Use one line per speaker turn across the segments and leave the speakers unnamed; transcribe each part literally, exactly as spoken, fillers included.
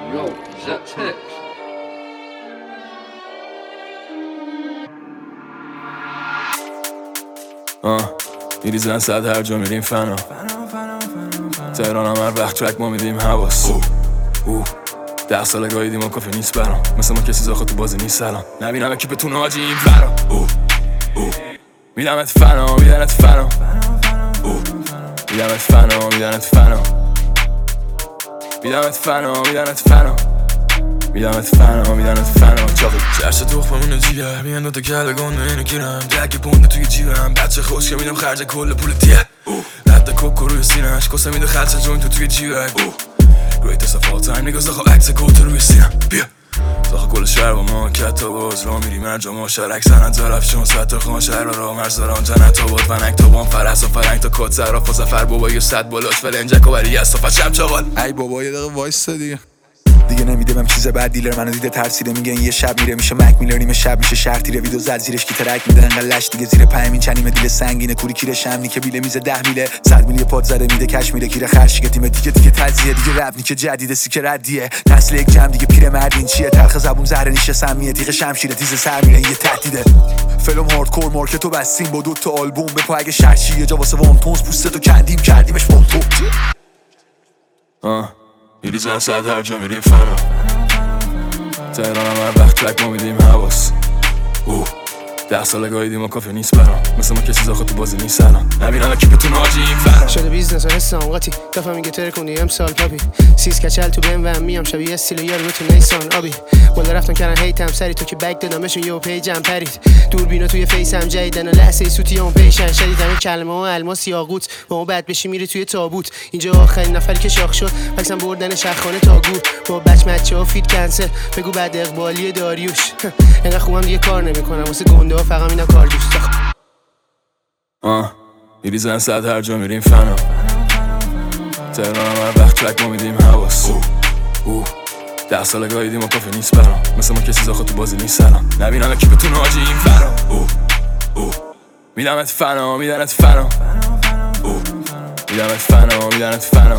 Yo, is that text?
آه میریزن صد هر جا میریم فنا تهران هم هر وقت ترک ما میدیم حواس اوه ده ساله گاهیدیم و کافی نیست برام مثل ما کسی زاخه تو بازی نیست سلام نبینم اکی بتونه حاجی این فرام اوه اوه میدمت فنا میدنت فنا اوه میدمت فنا میدنت فنا میدمت فنا میدنت فنا میدمت فنا میدنت فنا چاقی چرش تخممون جیگر میان دوتا کله گنده اینو گیرم دک پونده توی جیبم بچه خوش که میدم خرج کل پول تیه رد کوکو روی سینش کسه میده خلصه جوین تو توی جیبک روی تصفات تایم نگاه زخوا عکس گوته روی سینم بیا زخوا کل شهر با ما کتا باز را میریم هر ما شرک سنت زرف چون ستا خان شهر را مرز داران جنت آباد فنک تا بام فرس و فرنگ تا کت زراف و زفر بابا یه صد بالاش فلنجک و بری از صفت شب چاقال
ای بابا یه دقیقه وایستا دیگه دیگه نمیده بهم چیز بعد دیلر منو دیده ترسیده میگه این یه شب میره میشه مک میلر نیمه شب میشه شهر تیره ویدو زد زیرش کی ترک میده انقدر لش دیگه زیر پنج چنیمه دیل سنگینه کوری کیره شمنی که بیله میزه ده میله صد میلی پاد زده میده کش میره کیره خرشی که تیم دیگه دیگه تزیه دیگه رپ که جدیده سیکه ردیه نسل یک جمع دیگه پیر مردین چیه تلخ زبون زهر نیشه سمیه دیگه شمشیر تیز سر میره یه تهدیده فلم هاردکور مارکتو بستیم با دو تا آلبوم به پا اگه شرشی یه جا واسه وان تونز پوستتو کندیم کردیمش پونتو
آه میریزن صد هر جا میریم فنا تهران هم هر وقت ترک ما میدیم حواس اوه ده ساله گاهیدیم و کافی نیست برام مثل ما کسی زاخه تو بازی نیست سلام نبینم اکی بتونه حاجی این فرام
شده بیزنس و حسام قاطی دفعه میگه تر کنی امسال پاپی سیز کچل تو بهم و هم میام شبیه استیل یارو تو نیسان آبی بالا رفتن کردن هیتم سری تو که بک دادمشون یه پیجم پرید دوربینا توی فیسم جدیدن و لحظه سوتی اون پیشن شدیدم این کلمه ها الماس یاقوت با اون بد بشی میره توی تابوت اینجا آخرین نفری که شاخ شد فکسم بردن شخانه تا گور با بچ مچه ها فیت کنسل بگو بعد اقبالی داریوش انقدر خوبم دیگه کار نمیکنم واسه گنده ها فقط اینا کار دوست
آه میریزن صد هر جا میریم فنا تهران هم هر وقت ترک ما میدیم حواس اوه ده ساله گاهیدیم و کافی نیست برام مثل ما کسی زاخه تو بازی نیست سلام نبینم اکی بتونه حاجی این فرام اوه اوه میدمت فنا میدنت فنا اوه میدمت فنا میدنت فنا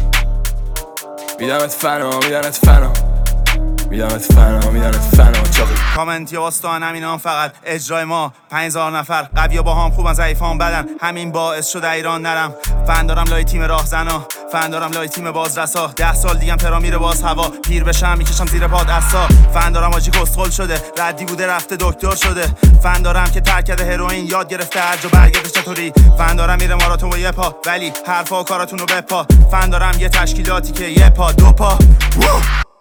میدمت فنا میدنت فنا میدمت فنا میدنت فنا چاقی
کامنت یا واستان همینان فقط اجرای ما پنج هزار نفر قوی با هم خوبن ضعیفان بدن همین باعث شده ایران نرم فن دارم لای تیم راهزنا فن دارم لای تیم بازرسا ده سال دیگم ترا میره باز هوا پیر بشم میکشم زیر پاد اسا فن دارم آجی کسخل شده ردی بوده رفته دکتر شده فن دارم که ترک کرده هروئین یاد گرفته هر جا برگردش چطوری فن دارم میره ماراتون با یه پا ولی حرفا و کاراتون رو بپا فن دارم یه تشکیلاتی که یه پا دو پا